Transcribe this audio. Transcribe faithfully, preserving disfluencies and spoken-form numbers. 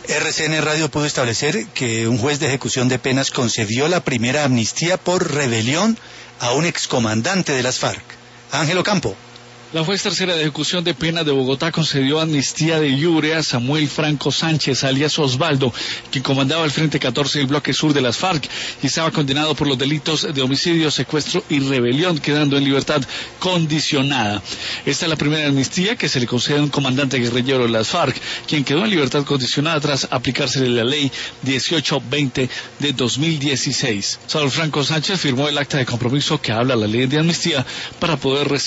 R C N Radio pudo establecer que un juez de ejecución de penas concedió la primera amnistía por rebelión a un excomandante de las FARC. Ángelo Campo. La juez tercera de ejecución de pena de Bogotá concedió amnistía de iure a Samuel Franco Sánchez, alias Osvaldo, quien comandaba el Frente catorce del bloque sur de las FARC y estaba condenado por los delitos de homicidio, secuestro y rebelión, quedando en libertad condicionada. Esta es la primera amnistía que se le concede a un comandante guerrillero de las FARC, quien quedó en libertad condicionada tras aplicársele la ley dieciocho veinte de dos mil dieciséis. Samuel Franco Sánchez firmó el acta de compromiso que habla la ley de amnistía para poder recibir